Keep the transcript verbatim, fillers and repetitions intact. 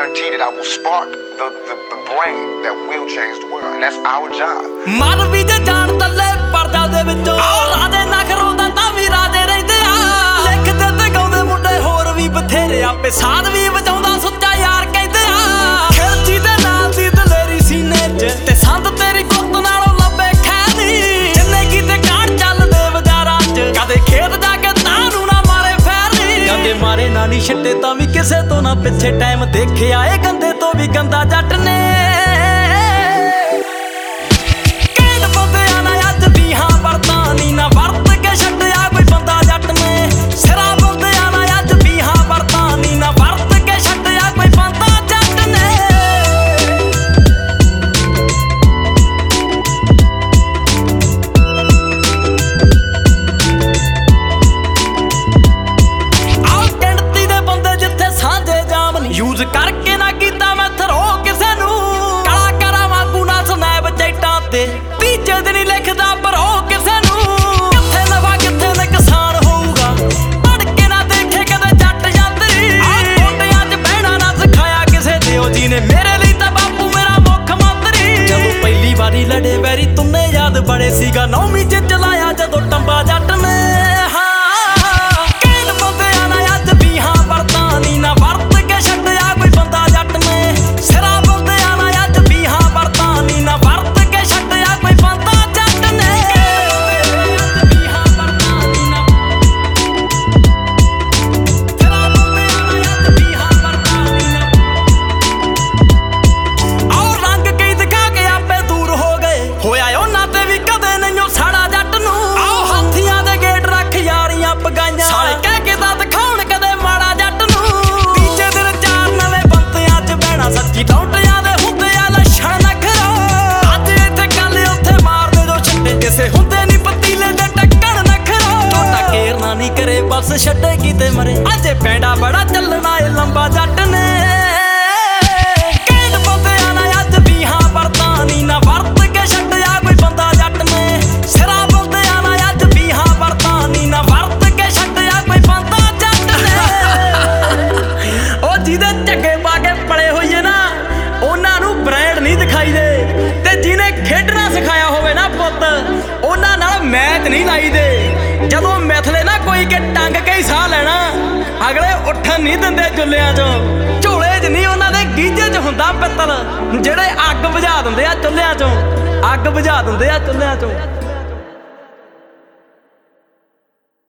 guarantee that I will spark the, the, the brain that will change the world. And that's our job. ਮਨ ਵੀ ਜੇ ਜਾਣ ਤੱਲੇ ਪਰਦਾ ਦੇ ਵਿੱਚੋਂ ਰਾਜੇ ਨਾ ਖਰੋਦਾ ਤਾਂ ਵੀ ਰਾਜੇ ਰਹਿੰਦੇ ਆ ਲਿਖਦੇ ਤੇ ਗਾਉਂਦੇ ਮੁੰਡੇ ਹੋਰ ਵੀ ਬਥੇਰੇ ਆਪੇ ਸਾਧ ਵੀ ਵਜਾਉਂਦਾ ਸੁੱਚਾ ਯਾਰ ਕਹਿੰਦੇ ਆ ਖਿਲਜੀ ਦੇ ਨਾਲ ਦੀ ਦਲੇਰੀ ਸੀਨੇ 'ਚ ਤੇ ਸੰਦ ਤੇਰੀ ਗੁੱਤ ਨਾਲੋਂ ਲੱਭੇ ਖੈਦੀ ਜਿੰਨੇ ਕੀਤੇ ਕਾਂਡ ਚੱਲਦੇ ਬਾਜ਼ਾਰਾਂ 'ਚ ਕਦੇ ਖੇਤ ਜਾ ਕੇ ਤਾਂ ਨੂੰ ਨਾ ਮਾਰੇ ਫੈਰੀ ਜਾਂਦੇ ਮਾਰੇ ਨਾ ਨੀ ਛੱਡੇ ਤਾਂ ਵੀ ਕਿਸੇ ਤੋਂ ਨਾ ਪਿੱਛੇ ਟਾਈਮ ਦੇਖਿਆ ਏ ਗੰਦੇ ਤੋਂ ਵੀ ਗੰਦਾ ਜੱਟ ਨੇ ਯੂਜ਼ ਕਰਕੇ ਨਾ ਕੀਤਾ ਮੈਂ ਥਰੋ ਕਿਸੇ ਨੂੰ ਕਲਾਕਾਰਾਂ ਵਾਂਗੂ ਨਾ ਸਨੈਪ ਚੈਟਾਂ ਤੇ ਤੀਜੇ ਦਿਨ ਹੀ ਲਿਖਦਾ ਭਰੋ ਕਿਸੇ ਨੂੰ ਕਿੱਥੇ ਨਵਾ ਕਿੱਥੇ ਨੁਕਸਾਨ ਹੋਊਗਾ ਪੜ ਕੇ ਨਾ ਦੇਖੇ ਕਦੇ ਜੱਟ ਜਾਂਦਰੀ ਗੋਡਿਆਂ 'ਚ ਬਹਿਣਾ ਨਾ ਸਿਖਾਇਆ ਕਿਸੇ ਦਿਓ ਜੀ ਨੇ ਮੇਰੇ ਲਈ ਤਾਂ ਬਾਪੂ ਮੇਰਾ ਮੁੱਖ ਮੰਤਰੀ ਜਦੋਂ ਪਹਿਲੀ ਵਾਰੀ ਲੜੇ ਵੈਰੀ ਤੁੰਨੇ ਯਾਦ ਬੜੇ ਸੀਗਾ ਨੌਵੀਂ 'ਚ ਚਲਾਇਆ ਜਦੋਂ ਟੰਬਾ ਜੱਟ ਨੇ ਸਾਲੇ ਕਹਿ ਕੇ ਤਾਂ ਦਿਖਾਉਣ ਕਦੇ ਮਾੜਾ ਜੱਟ ਨੂੰ ਤੀਜੇ ਦਿਨ ਚਾਰ ਨਵੇਂ ਬੰਤਿਆਂ 'ਚ ਬਹਿਣਾ ਸੱਚੀ ਟੌਂਟਿਆਂ ਦੇ ਹੁੰਦੇ ਆ ਲੱਛਣ ਨਖਰਾ ਅੱਜ ਇੱਥੇ ਗੱਲ ਉੱਥੇ ਮਾਰਦੇ ਜੋ ਛੱਡੇ ਕਿਸੇ ਹੁੰਦੇ ਨੀ ਪਤੀਲੇ ਦੇ ਟੱਕਣ ਨਖਰਾ ਟੋਟਾ ਕੇਰਨਾ ਨੀ ਕਰੇ ਬਸ ਛੱਡੇ ਕਿਤੇ ਮਰੇ ਅਜੇ ਪੈਂਡਾ ਬੜਾ ਚੱਲਣਾ ਏ ਲੰਬਾ ਜੱਟ ਨੇ ਕੇਡ ਬੰਦਿਆਂ ਨਾਲ ਅੱਜ ਵੀ ਹਾਂ ਵਰਤਾਂ ਨੀ ਨਾ ਵਰਤ ਕੇ ਛੱਡਿਆ ਕੋਈ ਬੰਦਾ ਜੱਟ ਨੇ ਸਿਰਾ ਬੰਦਿਆਂ ਨਾਲ ਅੱਜ ਵੀ ਹਾਂ ਵਰਤਾਂ ਨੀ ਨਾ ਵਰਤ ਜਿਹਦੇ ਝੱਗੇ ਪਾ ਕੇ ਪਲੇ ਹੋਈਏ ਨਾ ਉਹਨਾਂ ਨੂੰ ਬ੍ਰਾਂਡ ਨਹੀਂ ਦਿਖਾਈ ਦੇ ਤੇ ਜਿਹਨੇ ਖੇਡਣਾ ਸਿਖਾਇਆ ਹੋਵੇ ਨਾ ਪੁੱਤ ਉਹਨਾਂ ਨਾਲ ਮੈਚ ਨਹੀਂ ਲਾਈ ਦੇ ਜਦੋਂ ਮਿਥਲੇ ਨਾ ਕੋਈ ਕੇ ਟੰਗ ਕੇ ਹੀ ਸਾਹ ਲੈਣਾ ਅਗਲੇ ਉੱਠਣ ਨਹੀਂ ਦਿੰਦੇ ਚੁੱਲਿਆਂ 'ਚੋਂ ਝੋਲੇ 'ਚ ਨਹੀਂ ਉਹਨਾਂ ਦੇ ਗੀਝੇ 'ਚ ਹੁੰਦਾ ਪਿੱਤਲ ਜਿਹੜੇ ਅੱਗ ਬੁਝਾ ਦਿੰਦੇ ਆ ਚੁੱਲਿਆਂ 'ਚੋਂ ਅੱਗ ਬੁਝਾ ਦਿੰਦੇ ਆ ਚੁੱਲਿਆਂ 'ਚੋਂ